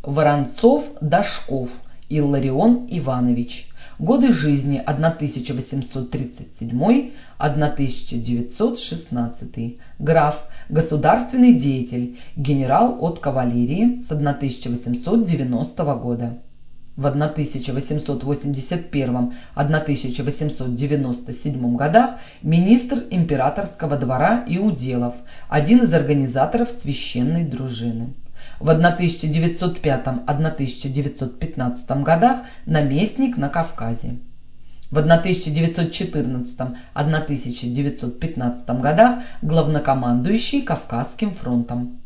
Воронцов-Дашков Илларион Иванович. Годы жизни 1837-1916. Граф, государственный деятель, генерал от кавалерии с 1890 года. В 1881-1897 годах министр императорского двора и уделов, один из организаторов священной дружины. В 1905-1915 годах наместник на Кавказе. В 1914-1915 годах главнокомандующий Кавказским фронтом.